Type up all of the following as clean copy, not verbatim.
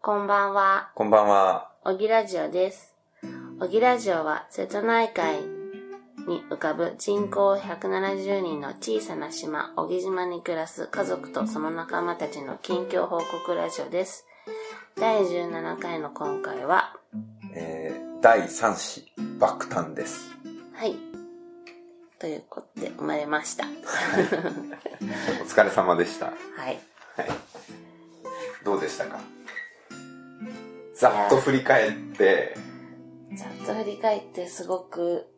こんばんは。 こんばんは。 おぎラジオです。おぎラジオは瀬戸内海に浮かぶ人口170人の小さな島、小木島に暮らす家族とその仲間たちの近況報告ラジオです。第17回の今回は、 第3子爆誕です。 はい。ということで生まれました。 お疲れ様でした。 はい。 はい。どうでしたか？ざっと振り返って。 ざっと振り返ってすごく、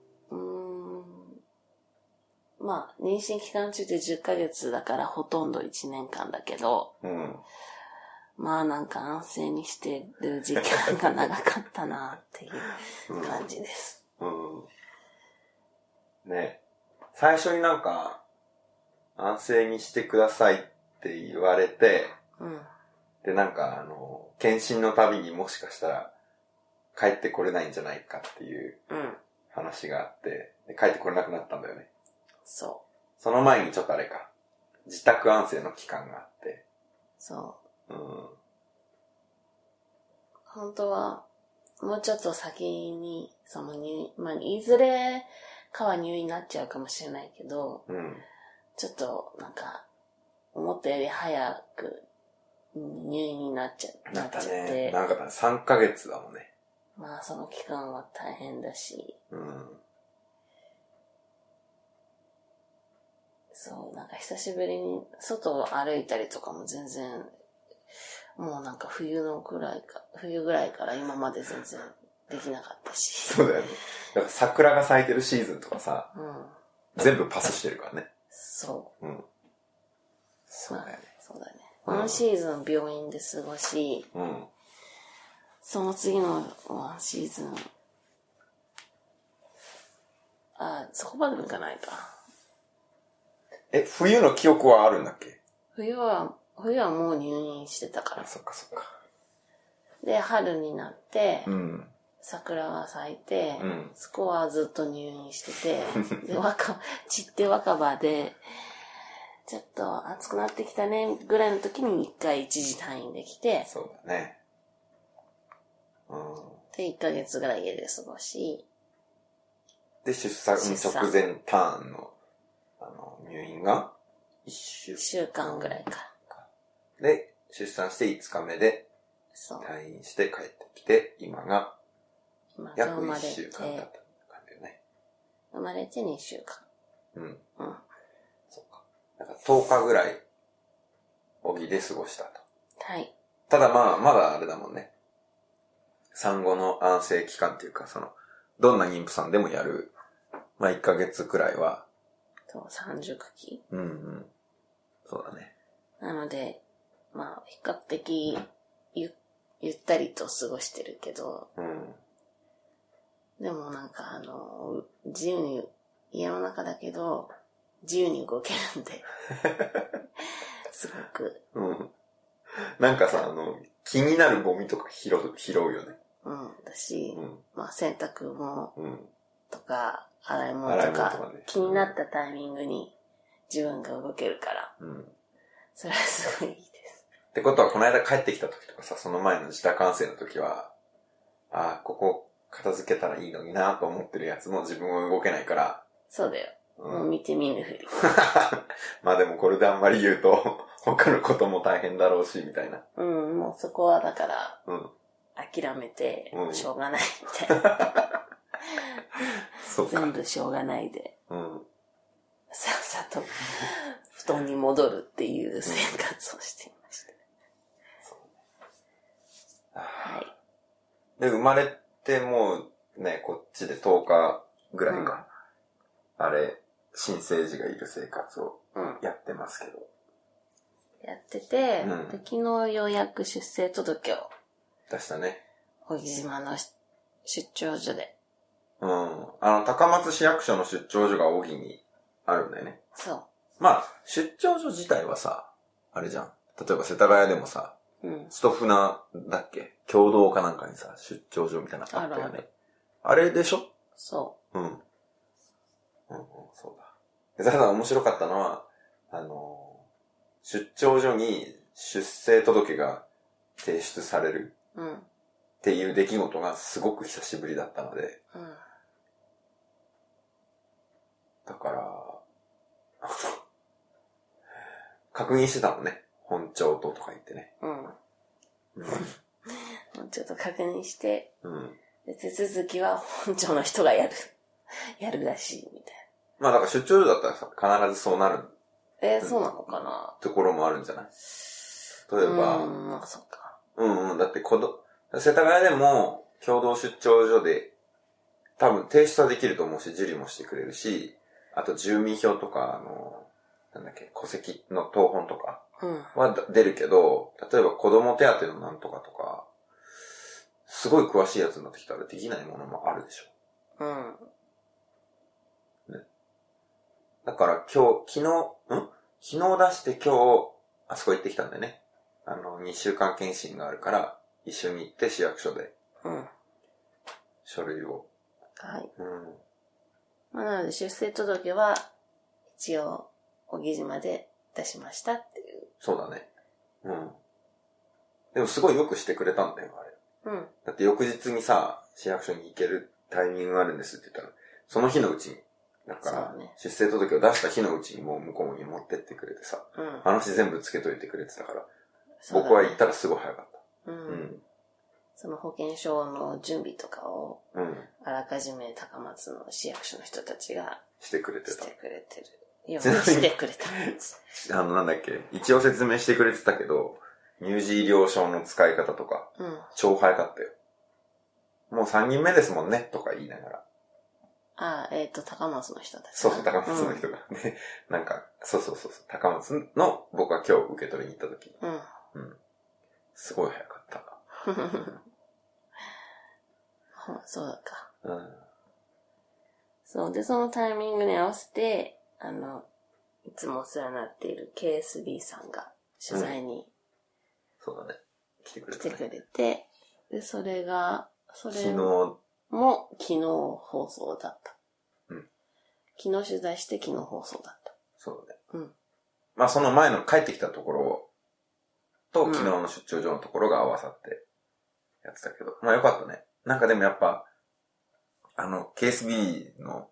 まあ、妊娠期間中で10ヶ月だからほとんど1年間だけど、まあなんか安静にしてる時間が長かったなっていう感じです。 ね、最初になんか安静にしてくださいって言われて、でなんか検診のたびにもしかしたら帰ってこれないんじゃないかっていう話があって、で帰ってこれなくなったんだよね。 そう。 その前にちょっとあれか、自宅安静の期間があって。 そう。本当はもうちょっと先にまあいずれかは入院になっちゃうかもしれないけど、ちょっとなんか思ったより早く入院になっちゃって。 なったね。なんか3ヶ月だもんね。 まあその期間は大変だし。そう、なんか久しぶりに外を歩いたりとかも全然、もうなんか冬ぐらいから今まで全然できなかったし。 そうだよね。だから桜が咲いてるシーズンとかさ、全部パスしてるからね。 そう。 そうだよね。 そうだね。ワンシーズン病院で過ごし、その次のワンシーズン、そこまでもいかないか。 冬の記憶はあるんだっけ？ 冬はもう入院してたから。 そっかそっか。 で、春になって、桜が咲いて、そこはずっと入院してて、で、散って若葉で、ちょっと暑くなってきたね、ぐらいの時に一回一時退院できて、 そうだね。 で、1ヶ月ぐらい家で過ごし、 で、出産直前ターンの、入院が1 週間ぐらいか。 で、出産して5日目で、退院して帰ってきて、今が、約1週間経った感じよね。 生まれて2週間。 そうか。だから10日ぐらい、小木で過ごしたと。 はい。 ただまあ、まだあれだもんね。産後の安静期間っていうか、どんな妊婦さんでもやる、まあ1ヶ月くらいは。 三熟期。 そうだね。 なので、まあ、比較的ゆったりと過ごしてるけど、でもなんか自由に、家の中だけど、自由に動けるんで、すごく。 なんかさ、気になるゴミとか拾うよね。 だし、まあ洗濯も、とか、洗い物とか、気になったタイミングに自分が動けるから、それはすごいいいです。 ってことは、この間帰ってきた時とかさ、その前の自宅安静の時は、ここ片付けたらいいのになと思ってるやつも自分は動けないから。 そうだよ。もう見て見ぬふり。 まあでもこれであんまり言うと、他のことも大変だろうし、みたいな。 もうそこはだから、諦めて、しょうがないみたいな。そうか。全部しょうがないで。さっさと布団に戻るっていう生活をしていました。はい。 で、生まれてもうね、こっちで10日ぐらいか。新生児がいる生活をやってますけど。 やってて、で昨日ようやく出生届を出したね。 小木島の出張所で。 高松市役所の出張所が小木にあるんだよね。 そう。 まあ、出張所自体はさ、あれじゃん。例えば世田谷でもさ、ストフナだっけ？共同かなんかにさ、出張所みたいなのあったよね。あれでしょ？ そう。 そうだ。ただ面白かったのは、出張所に出生届が提出されるっていう出来事がすごく久しぶりだったので、だから、確認してたもんね。本庁とか言ってね。 ちょっと確認して、で手続きは本庁の人がやるらしい、みたいな。まあだから出張所だったらさ、必ずそうなる。 そうなのかなところもあるんじゃない？例えば、 そうか。 だって世田谷でも共同出張所で多分提出はできると思うし、受理もしてくれるし、あと住民票とか、なんだっけ、戸籍の謄本とかは出るけど、例えば子供手当のなんとかとか、すごい詳しいやつになってきたらできないものもあるでしょ。ね。だから昨日出して今日、あそこ行ってきたんだよね。2週間検診があるから、一緒に行って市役所で、書類を。 はい。なので出生届は、一応、小木島で出しましたっていう。 そうだね。でもすごいよくしてくれたんだよ、あれ。だって翌日にさ、市役所に行けるタイミングがあるんですって言ったら、その日のうちに、だから、出生届を出した日のうちにもう向こうに持ってってくれてさ、話全部つけといてくれてたから、僕は行ったらすごい早かった。 その保険証の準備とかを、あらかじめ高松の市役所の人たちがしてくれてた。 してくれてる。してくれた。 なんだっけ、一応説明してくれてたけど、乳児医療証の使い方とか、超早かったよ。もう3人目ですもんね、とか言いながら。 高松の人たち。 そう、高松の人が。ね、なんか、そう、高松の僕は今日受け取りに行った時。すごい早かった。 そうだか。そう。で、そのタイミングに合わせて、いつもお世話になっている KSB さんが取材に、 そうだね。来てくれて、で、それ昨日も昨日放送だった。昨日取材して昨日放送だった。 そうだね。まあその前の帰ってきたところと昨日の出張所のところが合わさってやってたけど、まあよかったね。なんかでもやっぱ、KSB の、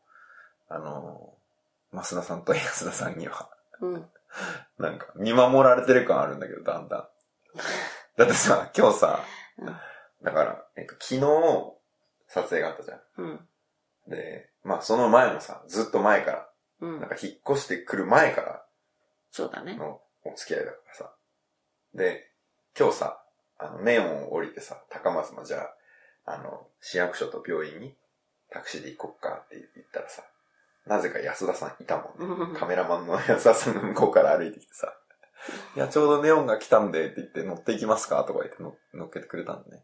増田さんと安田さんには、なんか見守られてる感あるんだけど、だんだん。だってさ、今日さ、だから、昨日、撮影があったじゃん。で、まあその前もさ、ずっと前から、なんか引っ越してくる前から、 そうだね。 のお付き合いだからさ。で、今日さ、ネオンを降りてさ、高松のじゃあ、市役所と病院にタクシーで行こっかって言ったらさ、なぜか安田さんいたもんね。カメラマンの安田さんが向こうから歩いてきてさ、いや、ちょうどネオンが来たんでって言って乗っていきますかとか言って乗っけてくれたんだね。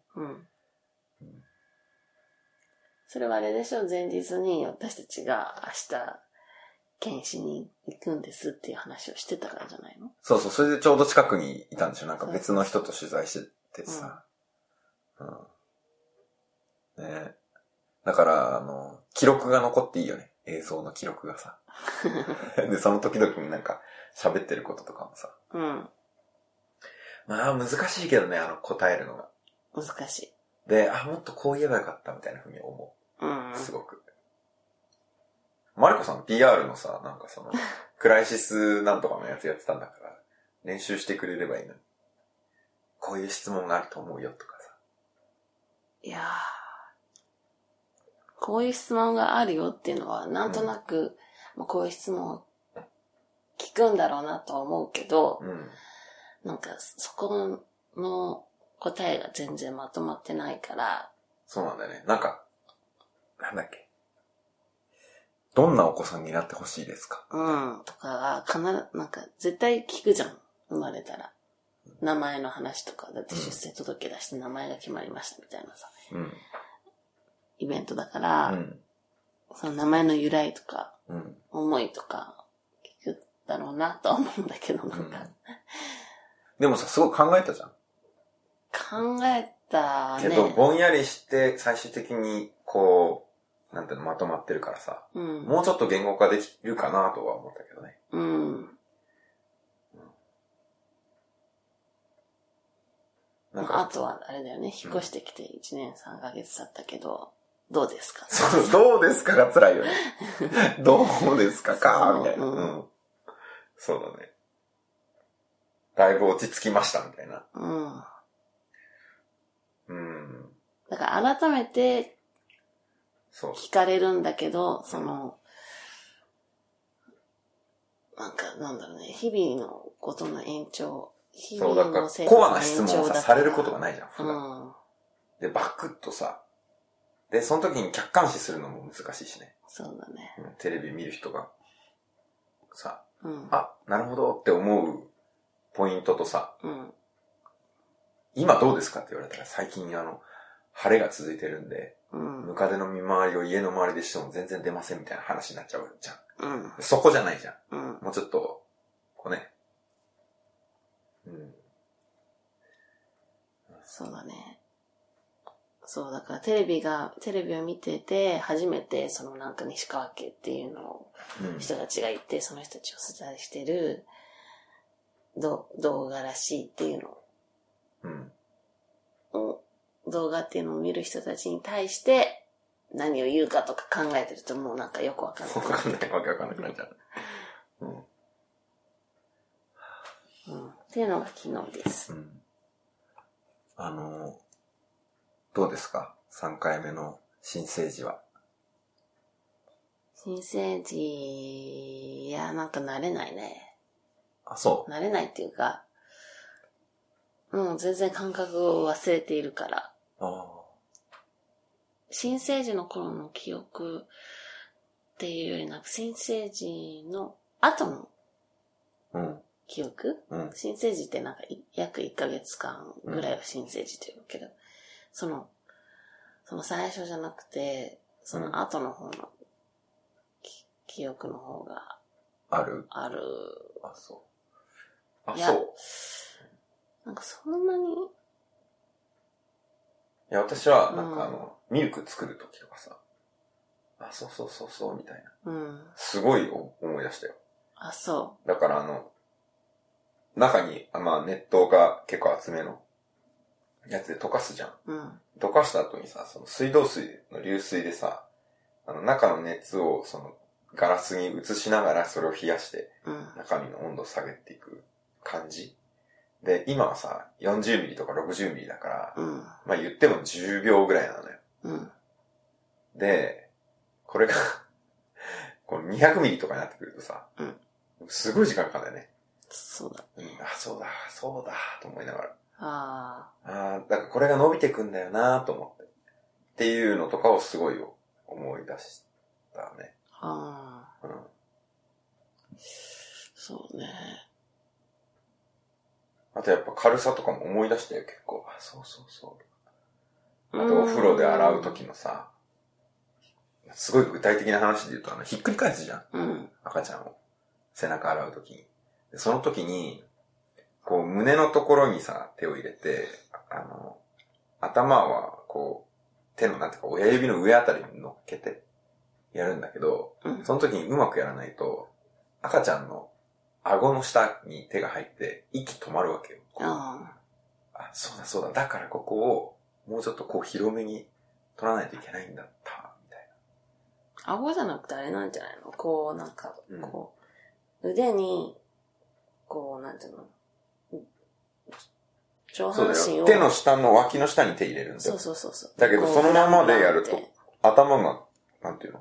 それはあれでしょ、前日に私たちが明日、検視に行くんですっていう話をしてたからじゃないの？ そう、それでちょうど近くにいたんでしょ。なんか別の人と取材しててさ。ね。だから、記録が残っていいよね。映像の記録がさ。で、その時々になんか喋ってることとかもさ。まあ難しいけどね、答えるのが。 難しい。 で、もっとこう言えばよかったみたいな風に思う。すごく。マリコさん PR のさ、なんかクライシスなんとかのやつやってたんだから、練習してくれればいいのに。こういう質問があると思うよとかさ。 いやー、こういう質問があるよっていうのは、なんとなく、こういう質問を聞くんだろうなとは思うけど、なんかそこの答えが全然まとまってないから。 そうなんだよね。なんか、なんだっけ。どんなお子さんになってほしいですか？ とかが、なんか絶対聞くじゃん。生まれたら。名前の話とか、だって出生届出して名前が決まりましたみたいなさ。イベントだから、その名前の由来とか、思いとか、聞くだろうなとは思うんだけど、なんか。 でもさ、すごい考えたじゃん。 考えたね。 けど、ぼんやりして、最終的に、こう、なんていうの、まとまってるからさ、もうちょっと言語化できるかなとは思ったけどね。 あとはあれだよね、引っ越してきて1年3ヶ月経ったけど、どうですか？ そう、どうですかが辛いよね。どうですかかみたいな、そうだね。だいぶ落ち着きましたみたいな。 だから改めて聞かれるんだけど、なんだろうね、日々のことの延長、日々の生活の延長だから。 コアな質問をされることがないじゃん、普段。で、バクッとさ、で、その時に客観視するのも難しいしね。 そうだね。 テレビ見る人が、さ、あ、なるほどって思うポイントとさ、今どうですかって言われたら最近晴れが続いてるんで、ムカデの見回りを家の周りでしても全然出ませんみたいな話になっちゃうじゃん。そこじゃないじゃん。もうちょっと、こうね。 そうだね。そう、だからテレビを見てて、初めて西川家っていうのを、人たちがいて、その人たちを取材してる、動画らしいっていうの動画っていうのを見る人たちに対して、何を言うかとか考えてるともうよくわかんない。 わけわかんなくなっちゃう。 っていうのが昨日です。 どうですか ?3 回目の新生児は。 新生児、いや、慣れないね。 あ、そう。 慣れないっていうか、全然感覚を忘れているから。新生児の頃の記憶っていうより新生児の後の記憶、新生児って約1ヶ月間ぐらいは新生児って言うけど、その最初じゃなくて、その後の方の記憶の方がある。 あ、 そう。 そう。そんなに。いや、私は、ミルク作るときとかさ、そう、みたいな。すごい思い出したよ。 あ、そう。 だから中に、熱湯が結構厚めのやつで溶かすじゃん。溶かした後にさ、その水道水の流水でさ、中の熱をガラスに移しながらそれを冷やして、中身の温度を下げていく感じ。で、今はさ、40ミリとか60ミリだから、言っても10秒ぐらいなのよ。で、これがこの200ミリとかになってくるとさ、すごい時間かかるんだよね。 そうだね。 そうだ、と思いながら。 だからこれが伸びてくんだよなと思って。っていうのとかをすごい思い出したね。 そうね。 あとやっぱ軽さとかも思い出したよ、結構。そう。あとお風呂で洗う時のさ、すごい具体的な話で言うとひっくり返すじゃん。赤ちゃんを。背中洗う時に。その時に、こう胸のところにさ、手を入れて、頭はこう、手の親指の上あたりに乗っけてやるんだけど、その時にうまくやらないと、赤ちゃんの顎の下に手が入って息止まるわけよ。そうだ。だからここをもうちょっとこう広めに取らないといけないんだった、みたいな。顎じゃなくてあれなんじゃないの？腕に、なんていうの？上半身を。 手の下の脇の下に手入れるんだよ。 そう。 だけどそのままでやると、頭が、なんていうの？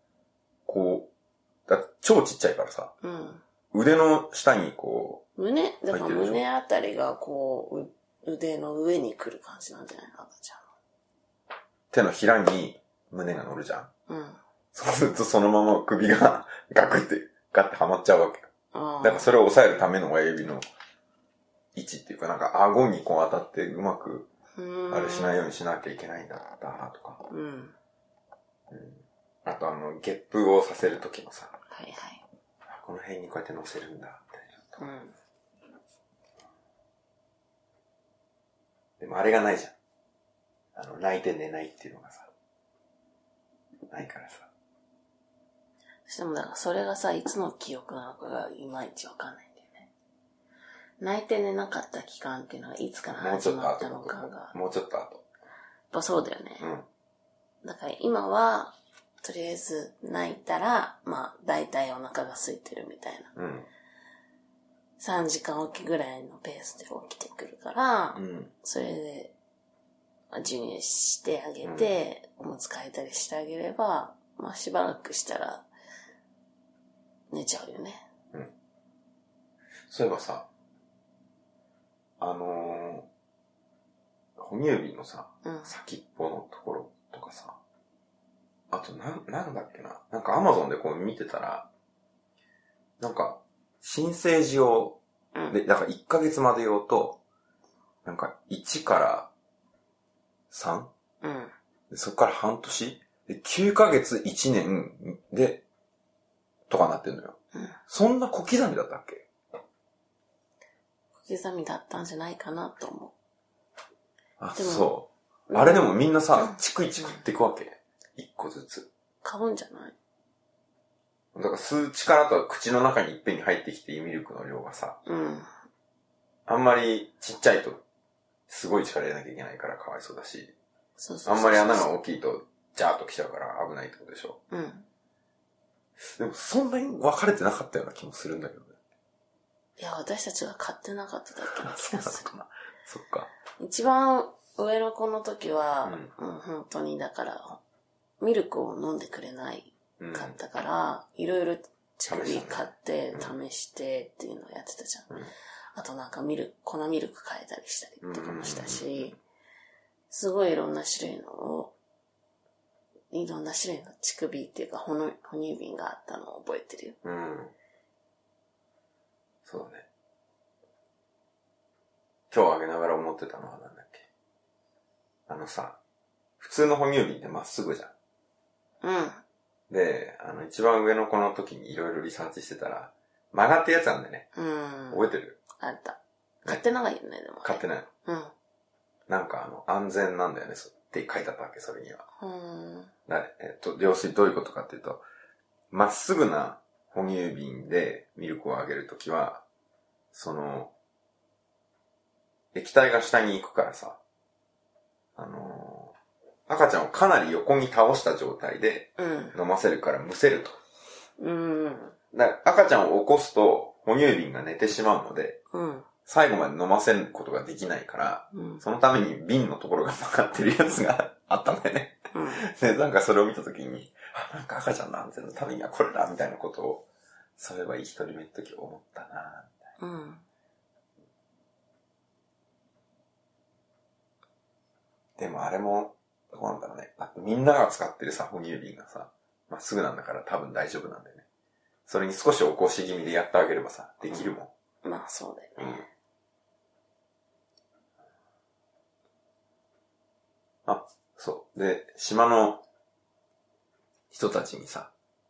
超ちっちゃいからさ。腕の下にだから胸あたりが腕の上に来る感じなんじゃないの？赤ちゃんの。 手のひらに胸が乗るじゃん。そうするとそのまま首がガクってガッてはまっちゃうわけよ。だからそれを抑えるための親指の位置っていうか顎に当たってうまくあれしないようにしなきゃいけないんだったとか。あとゲップをさせるときもさ。この辺にこうやって乗せるんだ、みたいな。でもあれがないじゃん。泣いて寝ないっていうのがさ。ないからさ。 でもそれがさ、いつの記憶なのかがいまいちわかんないんだよね。 泣いて寝なかった期間っていうのはいつから始まったのかが。 もうちょっと後。 やっぱそうだよね。 うん。 だから今は、とりあえず泣いたら、まあ大体お腹が空いてるみたいな。 うん。 3時間おきぐらいのペースで起きてくるから、 うん、 それで、授乳してあげて、おむつ替えたりしてあげれば、まあしばらくしたら、寝ちゃうよね。 うん。そういえばさ、哺乳瓶のさ、先っぽのところとかさ、あとなんだっけな。なんかアマゾンでこう見てたら、なんか、新生児用、で、だから1ヶ月まで用と、なんか1から3？ でそっから半年で、9ヶ月1年で、とかなってんのよ。そんな小刻みだったっけ？ 小刻みだったんじゃないかなと思う。 あ、そう。あれでもみんなさ、チクイチクっていくわけ。1個ずつ。 買うんじゃない？ だから吸う力とは口の中にいっぺんに入ってきていいミルクの量がさ、あんまりちっちゃいとすごい力入れなきゃいけないからかわいそうだし、あんまり穴が大きいとジャーッときちゃうから危ないってことでしょ。でもそんなに分かれてなかったような気もするんだけどね。 いや、私たちが買ってなかっただけな気がする。 そっか。 一番上の子の時は、本当にだから、ミルクを飲んでくれないかったから、いろいろ乳首買って試してっていうのをやってたじゃん。あとなんか粉ミルク変えたりしたりとかもしたし、すごいいろんな種類の乳首っていうか哺乳瓶があったのを覚えてるよ。 そうだね。今日あげながら思ってたのはなんだっけ。普通の哺乳瓶ってまっすぐじゃん。で、一番上の子の時にいろいろリサーチしてたら、曲がってやつなんだよね。覚えてる？ あった。買ってないよね、でも。 買ってないの。なんか安全なんだよね、って書いてあったわけ、それには。要するにどういうことかっていうと、まっすぐな哺乳瓶でミルクをあげるときは、液体が下に行くからさ、赤ちゃんをかなり横に倒した状態で飲ませるからむせると。だから赤ちゃんを起こすと哺乳瓶が寝てしまうので、最後まで飲ませることができないから、そのために瓶のところが曲がってるやつがあったんだよね。で、なんかそれを見たときに、なんか赤ちゃんの安全のためにはこれだみたいなことを、そういえば一人目の時思ったなみたいな。でもあれも、どうなんだろうね。だってみんなが使ってるさ、哺乳瓶がさ、まっすぐなんだから多分大丈夫なんだよね。それに少し起こし気味でやってあげればさ、できるもん。まあそうだよね。 そう。で、島の人たちにさ、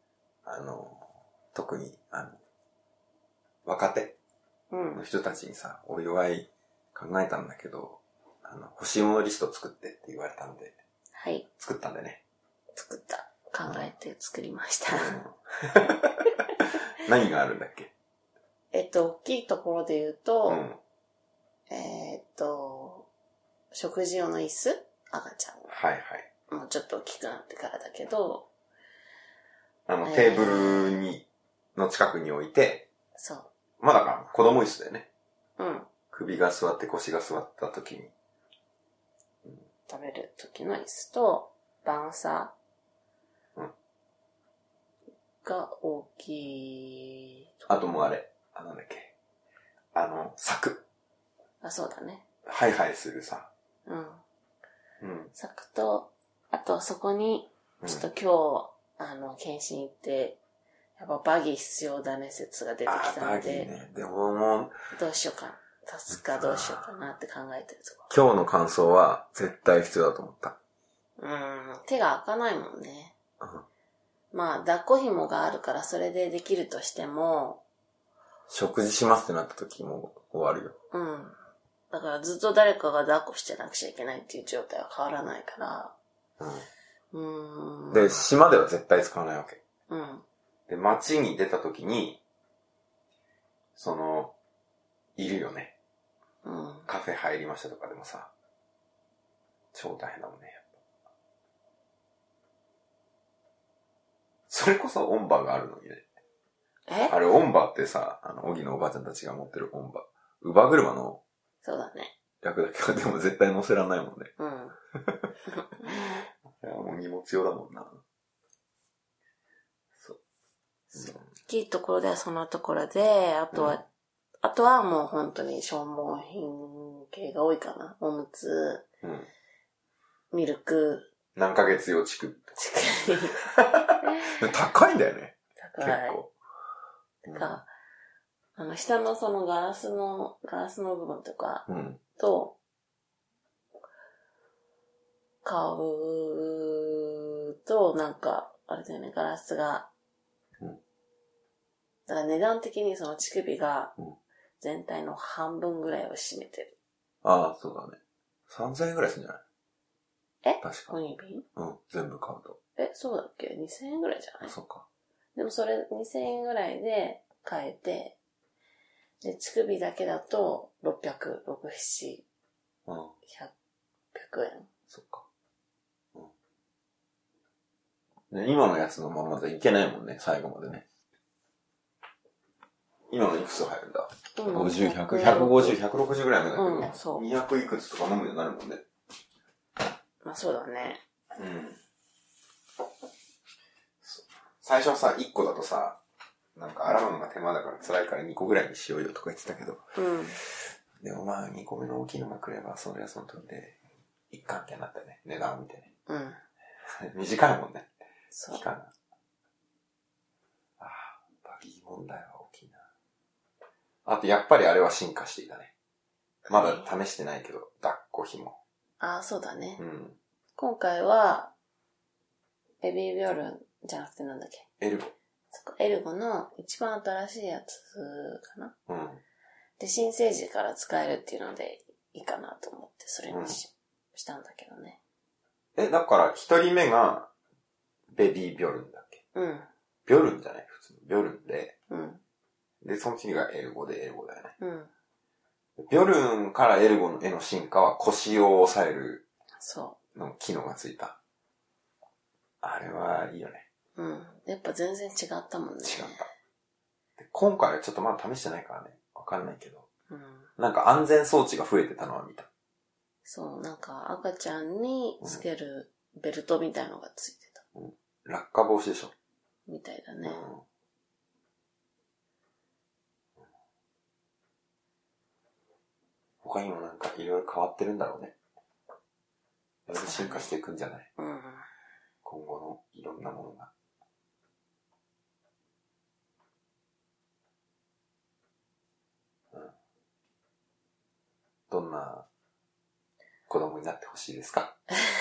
特に、若手の人たちにさ、お祝い考えたんだけど、欲しいものリスト作ってって言われたんで、 はい。 作ったんだよね。 作った。考えて作りました。 何があるんだっけ？ 大きいところで言うと、食事用の椅子？赤ちゃん。 はいはい。 もうちょっと大きくなってからだけど、 テーブルの近くに置いて、 そう。 まあだから子供椅子だよね。首が座って腰が座った時に。 食べる時の椅子と、段差が大きい。 あともうあれ、なんだっけ。柵。 そうだね。 ハイハイするさ。 柵と、あとそこに、ちょっと今日、検診行って、やっぱバギー必要だね説が出てきたので。 バギーね。でももう、 どうしようか。立つかどうしようかなって考えてるとこ。 今日の感想は絶対必要だと思った。 手が開かないもんね。まあ、抱っこ紐があるからそれでできるとしても。 食事しますってなった時も終わるよ。 だからずっと誰かが抱っこしてなくちゃいけないっていう状態は変わらないから。 で、島では絶対使わないわけ。で、街に出た時に、 いるよね。 うん。 カフェ入りましたとかでもさ、超大変だもんね。それこそオンバがあるのにね。あれオンバってさ、オギのおばあちゃんたちが持ってるオンバ。ウバ車のそうだね。 役だけど、でも絶対乗せらんないもんね。 うん。 いや、もう荷物用だもんな。そう。 いいところではそのところで、あとはもう本当に消耗品系が多いかな。おむつ、ミルク。 何ヶ月用地区。高いんだよね。 高い。結構。下のそのガラスの部分とかと、買うと、なんか、あれだよね、ガラスが、だから値段的にその乳首が全体の半分ぐらいを占めてる。 ああ、そうだね。3000円ぐらいするんじゃない？確か。 コニービン？ 全部買うと。 そうだっけ？ 2000 円ぐらいじゃない？ そうか。 でもそれ2000円ぐらいで買えて、で、乳首だけだと600、6、7、100円。 そっか。今のやつのままじゃいけないもんね、最後までね。今のいくつ入るんだ？ 50、100、150、160ぐらいまでだけど、そう200いくつとか飲むようになるもんね。 まあそうだね。 最初はさ、1個だとさ、なんか洗うのが手間だから辛いから2個ぐらいにしようよとか言ってたけど。でもまあ2個目の大きいのが来れば、それはその時で、一貫ってなったね。値段を見てね。短いもんね。 そう。 期間が。バギー問題は大きいな。あとやっぱりあれは進化していたね。まだ試してないけど、抱っこ紐。 そうだね。今回は、ベビービョルンじゃなくてなんだっけ？ エルゴ。 エルゴの一番新しいやつかな。で、新生児から使えるっていうのでいいかなと思って、それにしたんだけどね。 だから一人目が、ベビービョルンだっけ？ビョルンじゃない普通に。ビョルンで。で、その次がエルゴでエルゴだよね。ビョルンからエルゴへの進化は腰を押さえるの機能がついた。あれはいいよね。 やっぱ全然違ったもんね。 違った。で今回はちょっとまだ試してないからね。わかんないけど。なんか安全装置が増えてたのは見た。 そう、なんか赤ちゃんにつけるベルトみたいのがついてた。 落下防止でしょ。 みたいだね。 他にもなんかいろいろ変わってるんだろうね。いろいろ進化していくんじゃない？今後のいろんなものが。どんな子供になってほしいですか？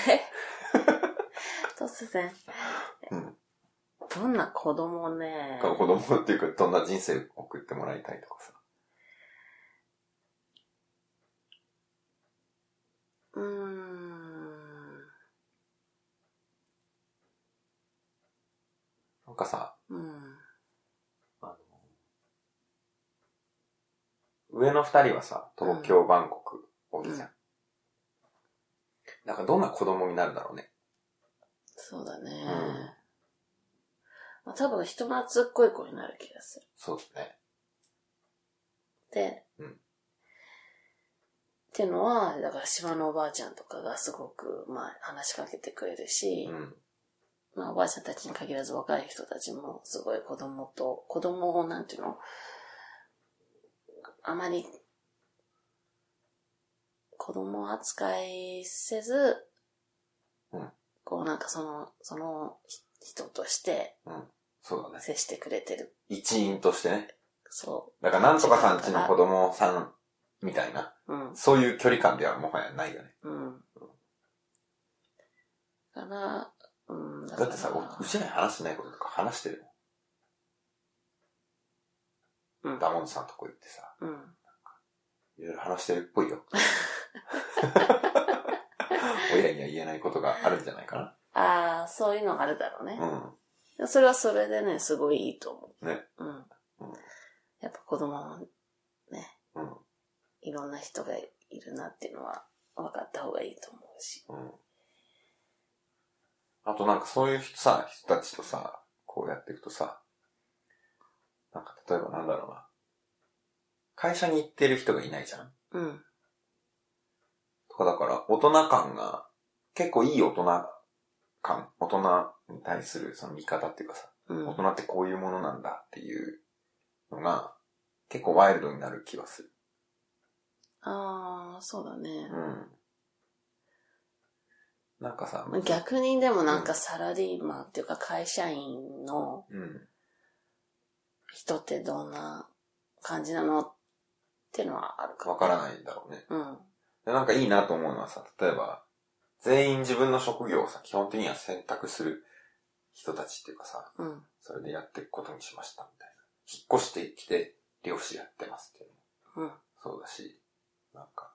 突然。どんな子供ね。 子供っていうか、どんな人生を送ってもらいたいとかさ。なんかさ、上の二人はさ、東京、バンコク、多いじゃん。なんかどんな子供になるだろうね。 そうだね。多分人懐っこい子になる気がする。 そうだね。 で、っていうのは、だから島のおばあちゃんとかがすごく、話しかけてくれるし、おばあちゃんたちに限らず若い人たちもすごい子供をなんていうの、あまり子供扱いせず、なんかその人として、 そうだね。 接してくれてる。 一員としてね。 そう。 だからなんとかさんちの子供さんみたいな、そういう距離感ではもはやないよね。 だから、 だってさ、うちらに話してないこととか話してるよ。ダモンさんとこ行ってさ、いろいろ話してるっぽいよ。親には言えないことがあるんじゃないかな。そういうのがあるだろうね。それはそれでね、すごいいいと思う。 ね。 やっぱ子供もね、 いろんな人がいるなっていうのは分かった方がいいと思うし。 うん。あとなんかそういう人たちとさ、こうやっていくとさ、なんか例えばなんだろうな。会社に行ってる人がいないじゃん。 うん。 とかだから大人感が、結構いい大人に対するその見方っていうかさ、うん、大人ってこういうものなんだっていうのが結構ワイルドになる気がする。 ああ、そうだね。 うん。なんかさ、 逆にでもなんかサラリーマンっていうか会社員の人ってどんな感じなのっていうのはあるかも。 わからないんだろうね。 うん。 でなんかいいなと思うのはさ、例えば全員自分の職業をさ、基本的には選択する人たちっていうかさ、 うん、 それでやっていくことにしましたみたいな。引っ越してきて漁師やってますっていうのも、 うん、 そうだし、なんか、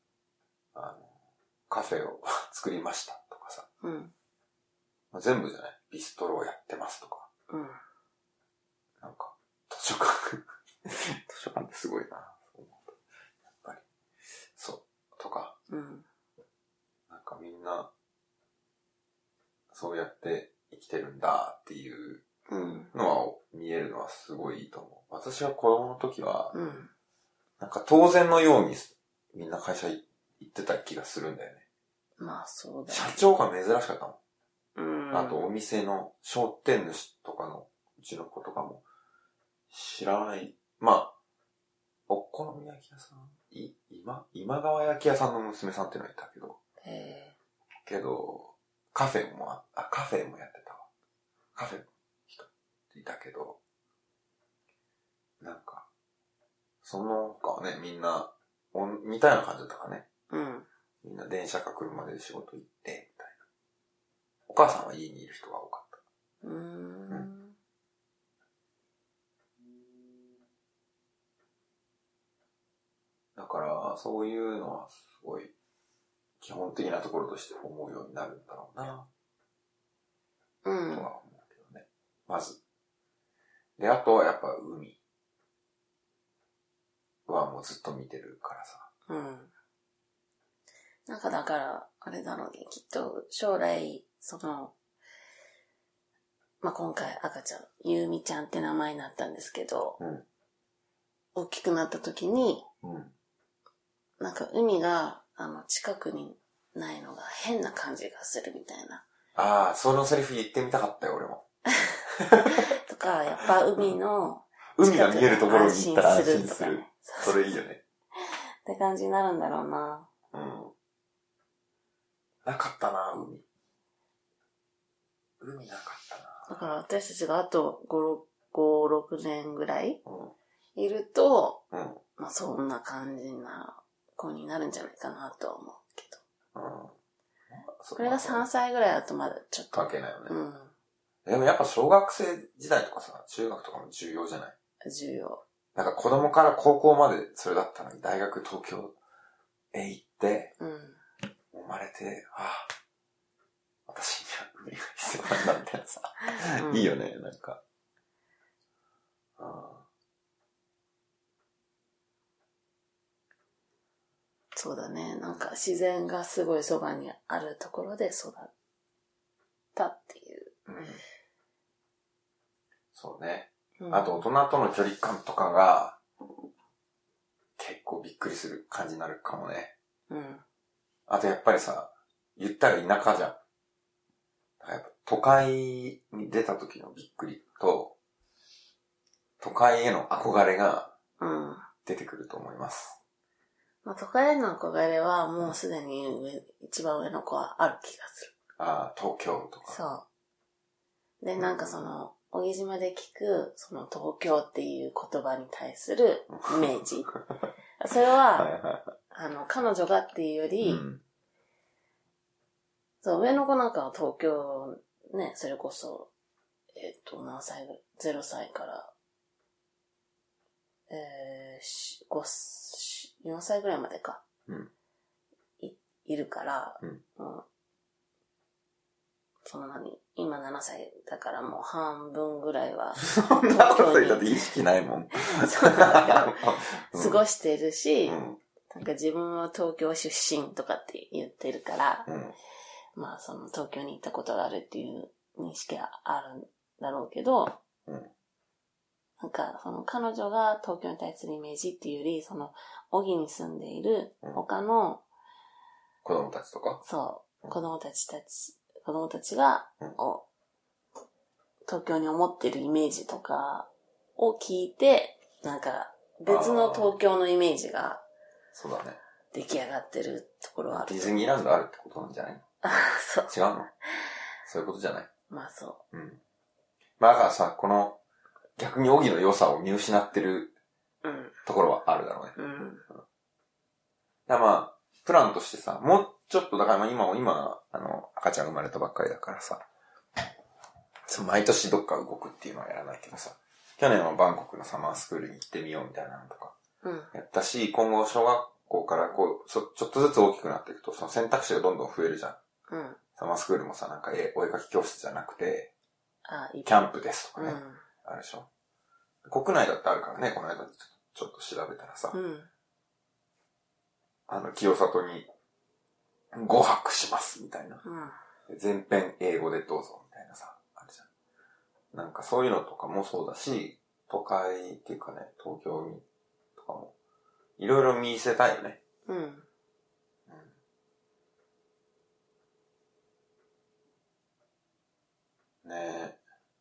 カフェを作りましたとかさ、 うん、 まあ、全部じゃない、ビストロをやってますとか、 うん、 なんか、図書館ってすごいな、やっぱり、そう、とか、 うん、 なんかみんな、そうやって生きてるんだっていうのは見えるのはすごいいいと思う。私は子供の時は、なんか当然のようにみんな会社行ってた気がするんだよね。 まあそうだね。 社長が珍しかったもん。 あとお店の商店主とかのうちの子とかも知らない。まあ、お好み焼き屋さん今川焼き屋さんの娘さんっていうのはいたけど。けど、カフェもやってたわ。カフェの人っていたけど、なんか、その他はね、みんな、似たような感じだったからね。 うん。 みんな電車か車で仕事行って、みたいな。お母さんは家にいる人が多かった。うん。だから、そういうのはすごい、基本的なところとして思うようになるんだろうな。 うん。 とは思うけどね。まず。で、あとはやっぱ海はもうずっと見てるからさ。 うん。なんかだから、あれだろうね。きっと将来、まあ、今回赤ちゃん、ゆうみちゃんって名前になったんですけど、うん、大きくなった時に、うん、なんか海が、近くにないのが変な感じがするみたいな。 ああ、そのセリフ言ってみたかったよ、俺も。 とか、やっぱ海が見えるところに行ったら安心する。ね、それいいよね。 って感じになるんだろうな。 うん。なかったな、海なかったな。 だから私たちがあと5、6年ぐらいいると、うん、まあそんな感じな子になるんじゃないかなとは思うけど。うん、これが3歳ぐらいだとまだちょっと。 関係ないよね。うん。でもやっぱ小学生時代とかさ、中学とかも重要じゃない？ 重要。 なんか子供から高校までそれだったのに、大学東京へ行って、うん、生まれて、私には海が必要なんだみたいなさ、うん、いいよね、なんか。 そうだね、なんか自然がすごいそばにあるところで育ったっていう。うん、 そうね。あと大人との距離感とかが結構びっくりする感じになるかもね。うん。あとやっぱりさ、言ったら田舎じゃん。やっぱ都会に出た時のびっくりと、都会への憧れが出てくると思います。 まあ、都会への憧れはもうすでに一番上の子はある気がする。 ああ、東京とか。 そう。で、なんか小木島で聞く、東京っていう言葉に対するイメージ。それは、彼女がっていうより、うん、そう、上の子なんかは東京、ね、それこそ、何歳ぐらい ?0 歳から、4歳ぐらいまでか。うん、いるから、うん今7歳だからもう半分ぐらいは。 そんなこと言ったって意識ないもん。 そうだから過ごしてるし、うん、 なんか自分は東京出身とかって言ってるから、 うん、 まあその東京に行ったことがあるっていう認識はあるんだろうけど、 うん、 なんかその彼女が東京に対するイメージっていうより、その小木に住んでいる他の、 子供たちとか、 そう、子供たちが、東京に思ってるイメージとかを聞いて、なんか別の東京のイメージがそうだね。 出来上がってるところはある。 ディズニーランドあるってことなんじゃないの？ そう。 違うの？そういうことじゃない？ まあそう。 うん。まあだからさ、この逆に小木の良さを見失ってるところはあるだろうね。 うん。 だまあ、プランとしてさ、もうちょっと、だから今、赤ちゃん生まれたばっかりだからさ、毎年どっか動くっていうのはやらないけどさ、去年はバンコクのサマースクールに行ってみようみたいなのとか、やったし、今後小学校からこう、ちょっとずつ大きくなっていくと、その選択肢がどんどん増えるじゃん。 うん。 サマースクールもさ、なんかお絵描き教室じゃなくて、キャンプですとかね、あるでしょ。国内だってあるからね、この間ちょっと調べたらさ、清里に5泊しますみたいな。全編英語でどうぞみたいなさ、あるじゃん。なんかそういうのとかもそうだし、都会っていうかね、東京にとかも、いろいろ見せたいよね。ねえ。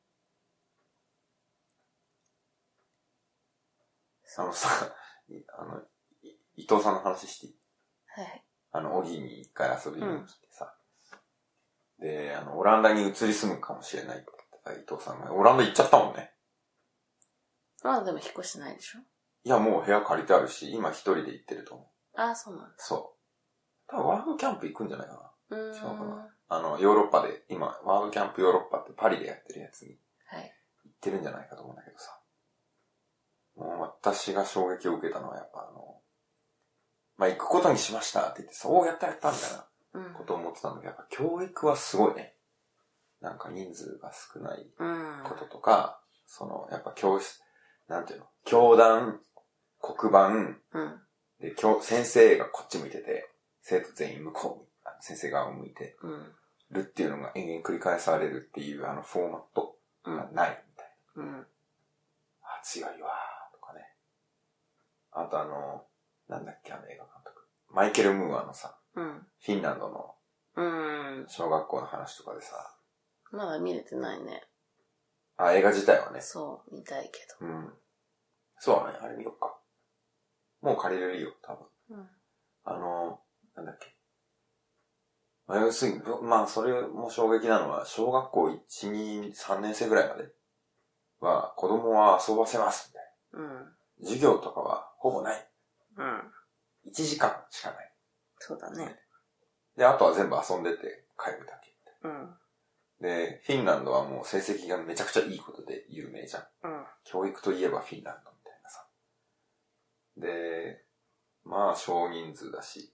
伊藤さんの話していい？ はい。 小木に一回遊びに来てさ。で、オランダに移り住むかもしれないって言ってた伊藤さんが、オランダ行っちゃったもんね。 ああ、でも引っ越してないでしょ？ いや、もう部屋借りてあるし、今一人で行ってると思う。 ああ、そうなんだ。 そう。多分ワールドキャンプ行くんじゃないかな。違うかな。ヨーロッパで、今、ワールドキャンプヨーロッパってパリでやってるやつに、行ってるんじゃないかと思うんだけどさ。もう私が衝撃を受けたのはやっぱまあ、行くことにしましたって言って、そうやったみたいなことを思ってたんだけど、やっぱ教育はすごいね。なんか人数が少ないこととか、やっぱ教室、なんていうの、教団、黒板、で、先生がこっち向いてて、生徒全員向こうに、先生側を向いてるっていうのが延々繰り返されるっていうフォーマットがないみたいな。強いわーとかね。あとなんだっけ映画監督。マイケル・ムーアのさ、フィンランドの小学校の話とかでさ。 まだ見れてないね。 映画自体はね。 そう、見たいけど。 そうだね、あれ見よっか。もう借りれるよ、多分。なんだっけ。要するに、まあ、それも衝撃なのは、小学校1、2、3年生ぐらいまでは、子供は遊ばせます、みたいな。授業とかはほぼない。1時間しかない。 そうだね。 で、あとは全部遊んでて帰るだけ。で、フィンランドはもう成績がめちゃくちゃいいことで有名じゃん。教育といえばフィンランドみたいなさ。で、まあ少人数だし、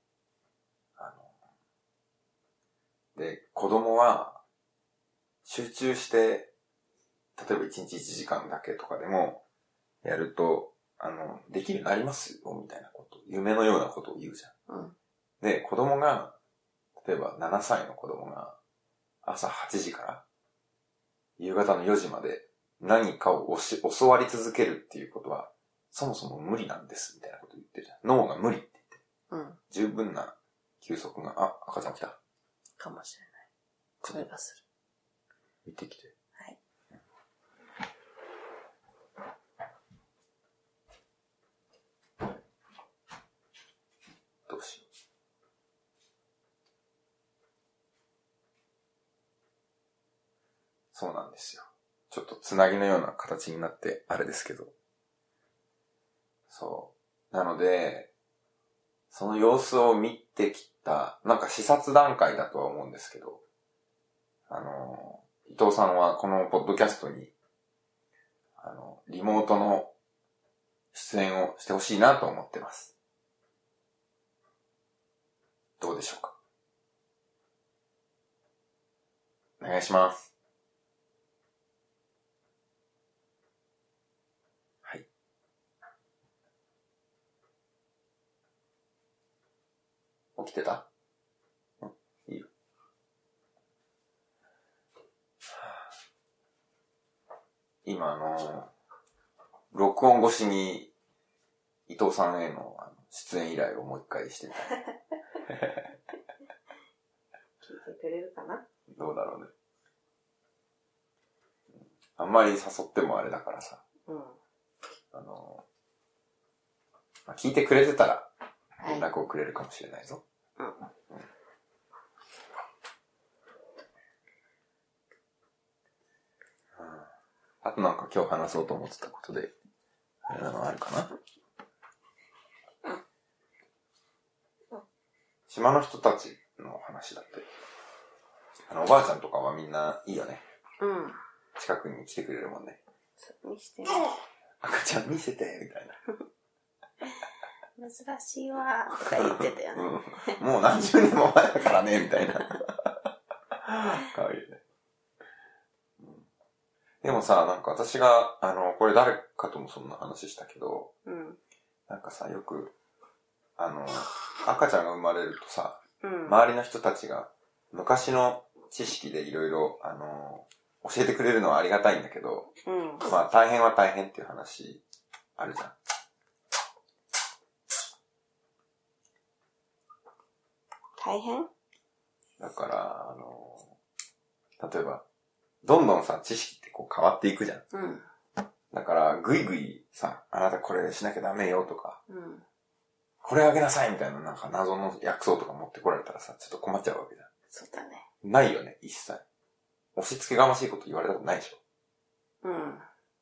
で、子供は集中して、例えば1日1時間だけとかでもやると、できるようになりますよ、みたいなこと、夢のようなことを言うじゃん。で、子供が、例えば7歳の子供が朝8時から夕方の4時まで何かを教わり続けるっていうことは、そもそも無理なんです、みたいなことを言ってるじゃん。脳が無理って言って。十分な休息が、赤ちゃん来た。 かもしれない。声がする。 見てきて。 はい。 どうしよう。そうなんですよ。ちょっとつなぎのような形になってあれですけど。そう。なので、その様子を見てきた、なんか視察段階だとは思うんですけど、伊藤さんはこのポッドキャストに、リモートの出演をしてほしいなと思ってます。どうでしょうか。お願いします。はい。 起きてた？いいよ。今録音越しに伊藤さんへの出演依頼をもう一回してみた。 聞いてくれるかな？ どうだろうね。あんまり誘ってもあれだからさ。 うん。 聞いてくれてたら連絡をくれるかもしれないぞ。 はい、 あとなんか今日話そうと思ってたことで、あるかな？島の人たちの話だって。おばあちゃんとかはみんないいよね。 うん。 近くに来てくれるもんね。 見せて。 赤ちゃん見せて、みたいな。 珍しいわーとか言ってたよね。 うん、もう何十年も前だからね、みたいな。かわいいね。でもさ、なんか私が、これ誰かともそんな話したけど、 うん、 なんかさ、よく、赤ちゃんが生まれるとさ、 うん、 周りの人たちが昔の知識でいろいろ、教えてくれるのはありがたいんだけど、 うん、 まあ大変は大変っていう話あるじゃん。 大変？ だから、例えば、どんどんさ、知識ってこう変わっていくじゃん。 うん。 だから、ぐいぐいさ、あなたこれしなきゃダメよとか、 うん、 これあげなさいみたいななんか謎の薬草とか持ってこられたらさ、ちょっと困っちゃうわけじゃん。 そうだね。 ないよね、一切。押し付けがましいこと言われたことないでしょ。 うん。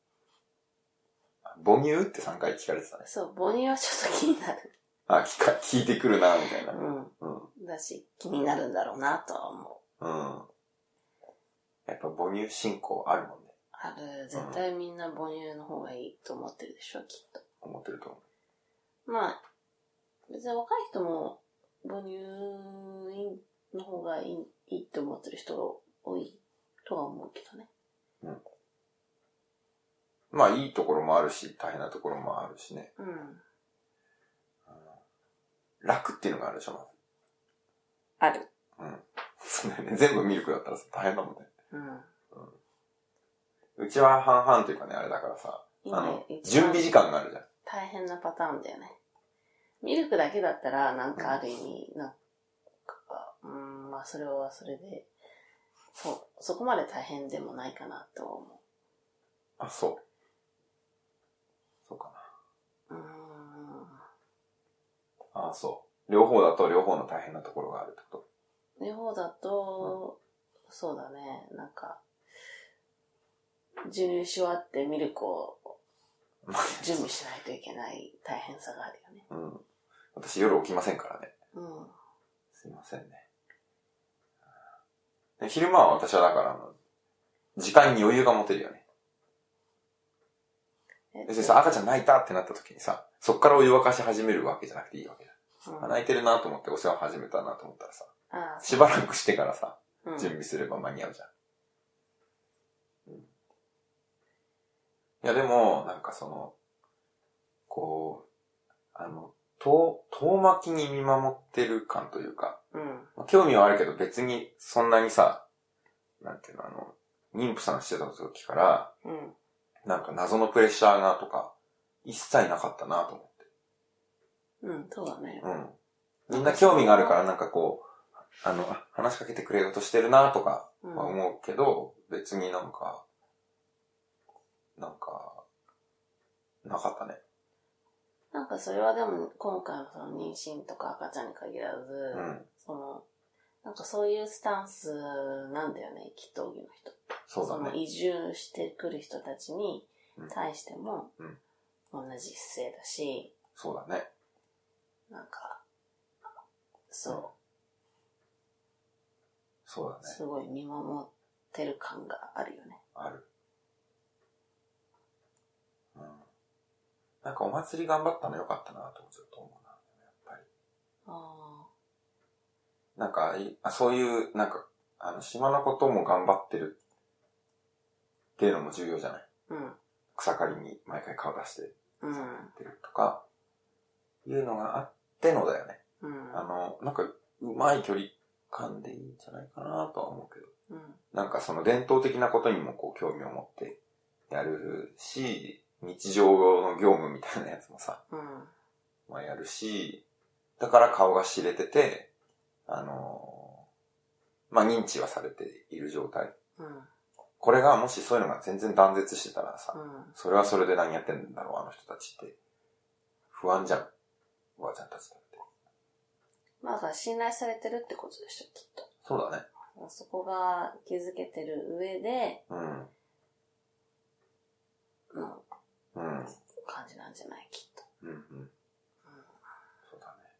母乳って3回聞かれてたね。 そう、母乳はちょっと気になる。 聞いてくるな、みたいな。 うん。だし、気になるんだろうなとは思う。やっぱ母乳信仰あるもんね。 ある。絶対みんな母乳の方がいいと思ってるでしょ、きっと。 思ってると思う。まあ、別に若い人も母乳の方がいいって思ってる人が多いとは思うけどね。 うん。まあ、いいところもあるし、大変なところもあるしね。 うん。 楽っていうのがあるでしょ、まず。 ある。 うん。そうだよね。全部ミルクだったらさ、大変だもんね。うちは半々というかね、あれだからさ、準備時間があるじゃん。 大変なパターンだよね。ミルクだけだったら、なんかある意味、まあそれはそれで、そこまで大変でもないかなと思う。 あ、そう。そうかな。あ、そう。両方だと両方の大変なところがあるってこと？ 両方だと、そうだね、なんか、授乳し終わってミルクを準備しないといけない大変さがあるよね。 うん。私夜起きませんからね。 うん。 すいませんね。昼間は私はだから時間に余裕が持てるよね。別にさ、赤ちゃん泣いたってなった時にさ、そっからお湯沸かし始めるわけじゃなくていいわけじゃん。泣いてるなと思ってお世話始めたなと思ったらさ、しばらくしてからさ、準備すれば間に合うじゃん。いやでも、なんかこう、遠巻きに見守ってる感というか、興味はあるけど別にそんなにさ、なんていうの、妊婦さんしてた時から、なんか謎のプレッシャーがとか、一切なかったなと思って。 うん、そうだね。 みんな興味があるからなんかこう、話しかけてくれようとしてるなとかは思うけど、別になんか、なかったね。 なんかそれはでも今回のその妊娠とか赤ちゃんに限らず、なんかそういうスタンスなんだよね、きっと荻の人って。 そうだね。 その移住してくる人たちに対しても同じ姿勢だし、 そうだね。 なんか、そうだね。すごい見守ってる感があるよね。 ある。なんかお祭り頑張ったのよかったなとずっと思うな、やっぱり。なんか、そういう、なんか、島のことも頑張ってるっていうのも重要じゃない。草刈りに毎回顔出して、やってるとか、いうのがあってのだよね。 うん。 なんか、うまい距離感でいいんじゃないかなとは思うけど。 うん。 なんかその伝統的なことにもこう興味を持ってやるし、日常の業務みたいなやつもさ、 うん。 まあやるし、だから顔が知れてて、まあ認知はされている状態。 うん。 これがもしそういうのが全然断絶してたらさ、 うん。 それはそれで何やってんだろう、あの人たちって。不安じゃん。おばあちゃんたちだって。 まあ、だから信頼されてるってことでしょ、きっと。 そうだね。 そこが気づけてる上で、 うん。 のうん。 感じなんじゃない、きっと。 うんうん。そうだね。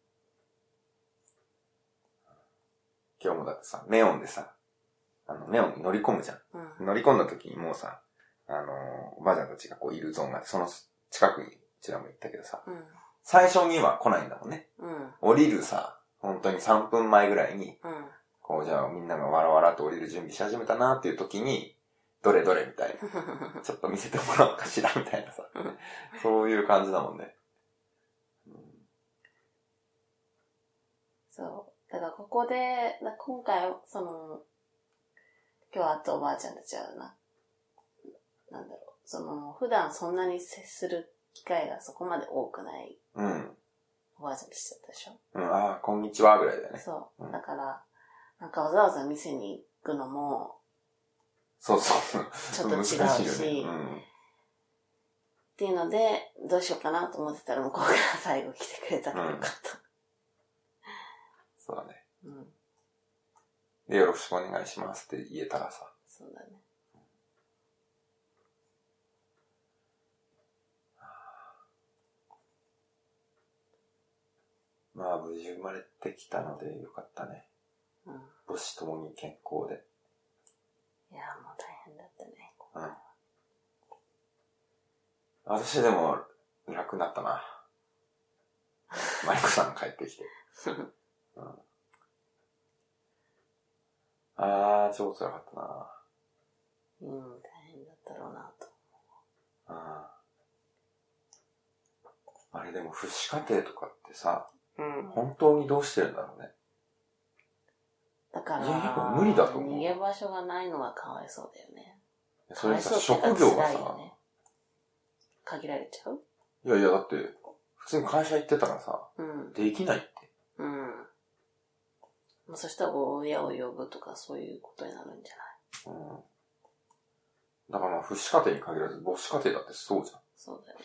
今日もだってさ、ネオンでさ、ネオンに乗り込むじゃん。 うん、 乗り込んだ時にもうさ、おばあちゃんたちがこういるゾーンがあって、その近くにうちらも行ったけどさ、 うん、 最初には来ないんだもんね。 うん、 降りるさ、本当に3分前ぐらいに、 うん、 こうじゃあみんながわらわらと降りる準備し始めたなっていう時に、どれどれみたいな。ちょっと見せてもらおうかしらみたいなさ。そういう感じだもんね。うん、 そう。だからここで、今回、今日会ったおばあちゃんたちはなんだろう、普段そんなに接する機会がそこまで多くない、 うん。 おばあちゃんたちだったでしょ。 うん、ああ、こんにちはぐらいだよね。 そう。 うん、 だから、なんかわざわざ店に行くのも、 そうそう。 ちょっと違うし、 難しいよね。うん、 っていうので、どうしようかなと思ってたら向こうから最後来てくれたからよかった。 そうだね。 うん。 で、よろしくお願いしますって言えたらさ。 そうだね。 まあ、無事生まれてきたのでよかったね。 うん。 母子ともに健康で。 いや、もう大変だったね。 うん。私でも楽になったな。マリコさん帰ってきて。うん、あー、超辛かったな。 うん、大変だったろうなと。 あれでも、父子家庭とかってさ、 うん、 本当にどうしてるんだろうね。 だから、 いや、やっぱ無理だと思う。 逃げ場所がないのがかわいそうだよね。 それさ、職業がさ、 ね、限られちゃう？ いやいや、だって、普通に会社行ってたらさ、 うん、 できないって。 うん。まあ、そしたら親を呼ぶとかそういうことになるんじゃない？ うん。だからまあ、父子家庭に限らず、母子家庭だってそうじゃん。 そうだよね。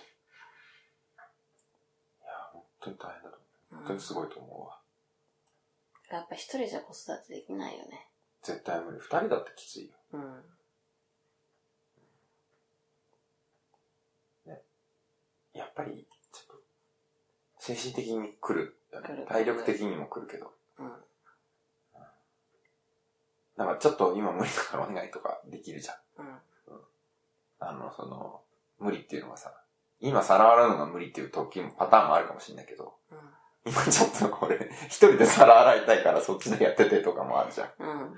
いや、本当に大変だと思う。本当にすごいと思うわ。 やっぱ一人じゃ子育てできないよね。 絶対無理。二人だってきついよ。 うん。 ね。やっぱり、ちょっと、精神的に来る。 来る。 体力的にも来るけど。 うん。 なんかちょっと今無理だからお願いとかできるじゃん。 うん。 無理っていうのはさ、今皿洗うのが無理っていう時もパターンもあるかもしれないけど、 うん、 今ちょっと俺、一人で皿洗いたいからそっちでやっててとかもあるじゃん。 うん。 うん。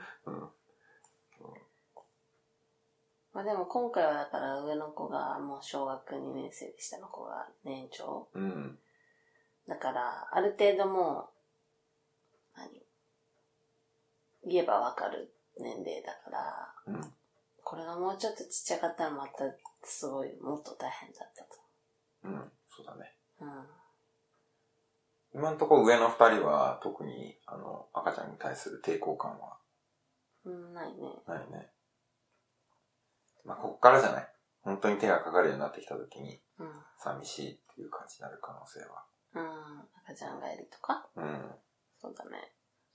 まあでも今回はだから上の子がもう小学2年生で下の子が年長。 うん。 だから、ある程度もう、言えばわかる年齢だから、 うん。 これがもうちょっとちっちゃかったらまたすごいもっと大変だったと。 うん、そうだね。 うん。 今のところ上の二人は特に赤ちゃんに対する抵抗感は、 うん、ないね。 ないね。まあこっからじゃない。本当に手がかかるようになってきた時に、 うん。 寂しいっていう感じになる可能性は。 うん、赤ちゃん帰りとか。 うん。 そうだね。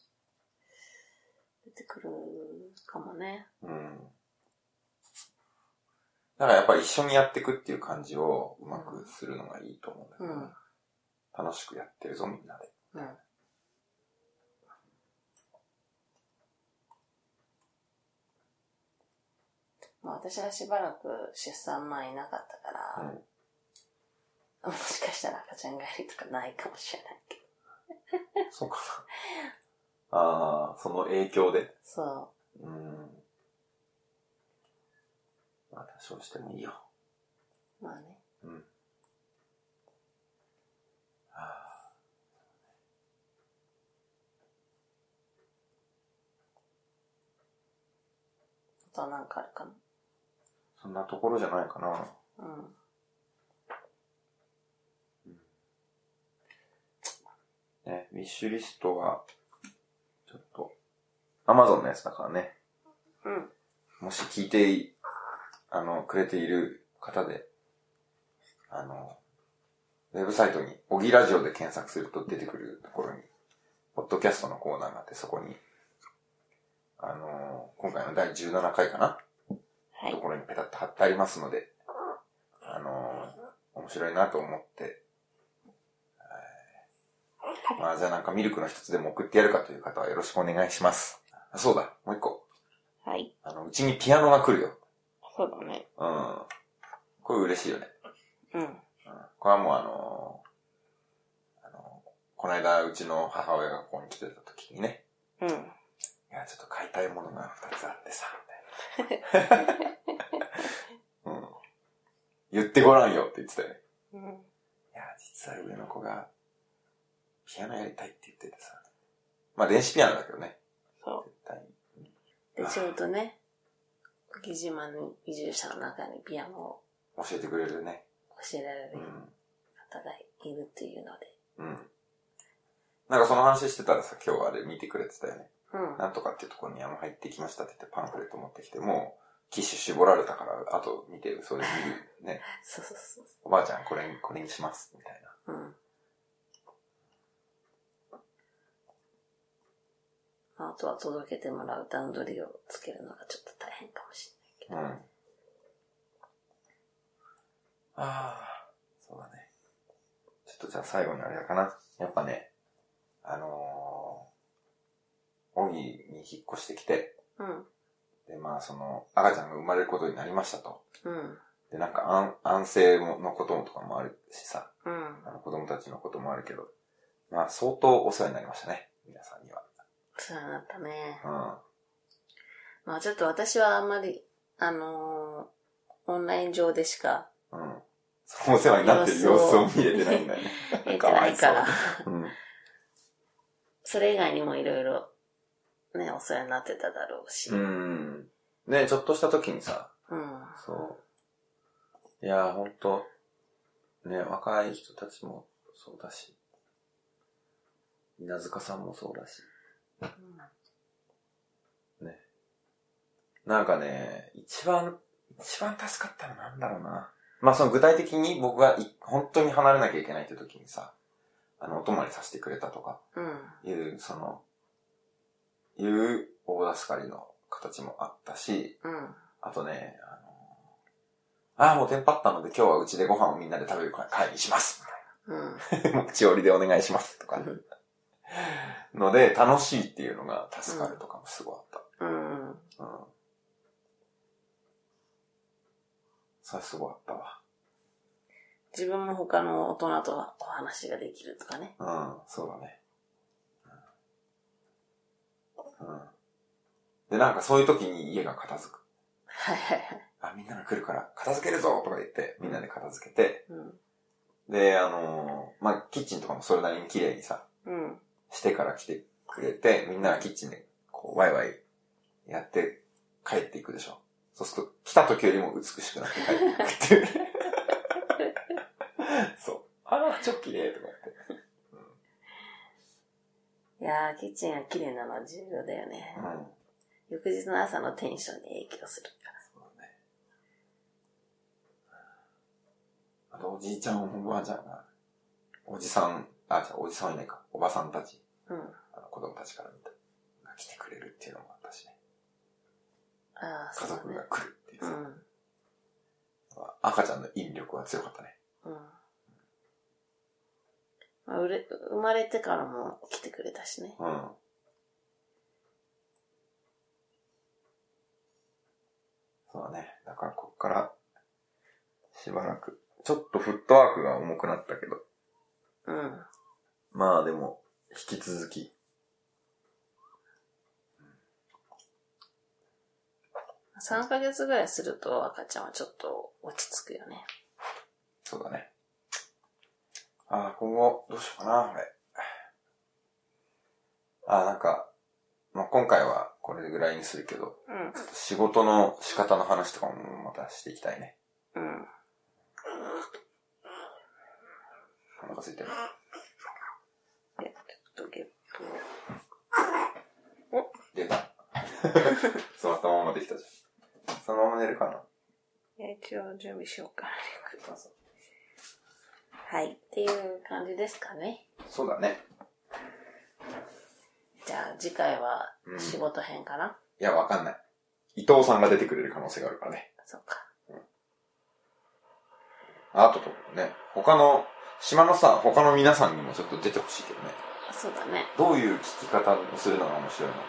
出てくるかもね。 うん。だからやっぱり一緒にやっていくっていう感じをうまくするのがいいと思うんだけど、ね、楽しくやってるぞみんなで。 うん。まあ私がしばらく出産前いなかったから、もしかしたら赤ちゃん帰りとかないかもしれないけど。 そうかな。ああ、その影響で。 そう。 まあ多少してもいいよ。 まあね。 うん。 とはなんかあるかな。 そんなところじゃないかな。 うん。 ね、ウィッシュリストは、ちょっと、Amazon のやつだからね。 うん。 もし聞いて、くれている方で、ウェブサイトに、オギラジオで検索すると出てくるところに、ポッドキャストのコーナーがあって、そこに、今回の第17回かな、はい、ところにペタッと貼ってありますので、面白いなと思って、まあじゃあなんかミルクの一つでも送ってやるかという方はよろしくお願いします。そうだ、もう一個。 はい。 うちにピアノが来るよ。 そうだね。 うん。これ嬉しいよね。 うん。 これはもうこの間うちの母親がここに来てた時にね。 うん。いや、ちょっと買いたいものが2つあってさ、みたいな。うん。言ってごらんよって言ってたよね。 うん。いや、実は上の子が、ピアノやりたいって言っててさ。まあ電子ピアノだけどね。 そう。絶対に。で、ちょうどね、木島の移住者の中にピアノを教えてくれるね。 教えられる方がいるっていうので。 うん。なんかその話してたらさ、今日あれ見てくれてたよね。 うん。 なんとかっていうところに入ってきましたって言ってパンフレット持ってきて、もう、機種絞られたから、あと見て、それ見るね。 そうそうそう。 おばあちゃんこれにします、みたいな。 うん。あとは届けてもらう段取りをつけるのがちょっと大変かもしれないけど。うん。 ああ、そうだね。ちょっとじゃあ最後にあれだかな。やっぱね、オギに引っ越してきて、 うん。 で、まあ赤ちゃんが生まれることになりましたと。 うん。 で、なんか安静のこともとかもあるしさ、 うん。 子供たちのこともあるけど、まあ相当お世話になりましたね、皆さんには。 お世話になったね。 うん。 まあちょっと私はあんまり、オンライン上でしか、 うん。お世話になってる様子を見れてないんだよね。 見れてないから。 うん。 それ以外にもいろいろ、ね、お世話になってただろうし。 ね、ちょっとした時にさ、 うん。 そう。いや、ほんと、ね、若い人たちもそうだし、稲塚さんもそうだし。うん、ね。なんかね、一番助かったのなんだろうな。まあその具体的に僕が本当に離れなきゃいけないって時にさ、お泊まりさせてくれたとか、いう、いう大助かりの形もあったし、あとね、もうテンパったので今日はうちでご飯をみんなで食べる会にしますみたいな。持ち寄りでお願いしますとか、ね。ので、楽しいっていうのが助かるとかもすごいあった。それすごいあったわ。 自分も他の大人とお話ができるとかね。 うん、そうだね。で、なんかそういう時に家が片付く。 はいはいはい。 みんなが来るから片付けるぞとか言って、みんなで片付けて、で、まあ、キッチンとかもそれなりに綺麗にさ、してから来てくれて、みんながキッチンでこうワイワイやって帰っていくでしょ。そうすると、来た時よりも美しくなって帰っていくっていう。そう。超綺麗とか言って。 いやー、キッチンが綺麗なのは重要だよね。翌日の朝のテンションに影響するから。 そうだね。あと、おじいちゃん、おばあちゃんが、おじさんいないか、おばさんたち、子供たちから見た、が来てくれるっていうのもあったしね。家族が来るっていうさ、赤ちゃんの引力は強かったね。 生まれてからも来てくれたしね。 そうだね。だからこっからしばらくちょっとフットワークが重くなったけど、まあでも引き続き、 3ヶ月ぐらいすると赤ちゃんはちょっと落ち着くよね。 そうだね。今後どうしようかな、これ。なんか、まあ、今回はこれぐらいにするけど、 仕事の仕方の話とかもまたしていきたいね。 うん。 お腹空いてる。 ちょっとゲップを。お、 出た。そのままできたじゃん。そのまま寝るかな。 いや、一応準備しようか。はい。っていう感じですかね。 そうだね。 じゃあ次回は仕事編かな、 いや、わかんない。伊藤さんが出てくれる可能性があるからね。 そうか。 あとね、他の皆さんにもちょっと出てほしいけどね。 そうだね。 どういう聞き方をするのが面白いのか。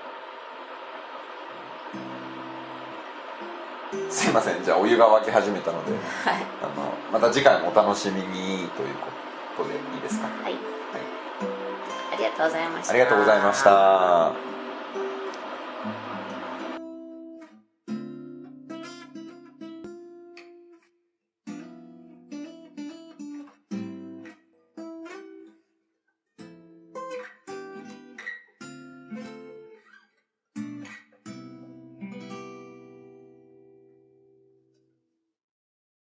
すいません、じゃあお湯が沸き始めたので、はい、また次回もお楽しみにということでいいですか。 はい。はい、ありがとうございました。 ありがとうございました。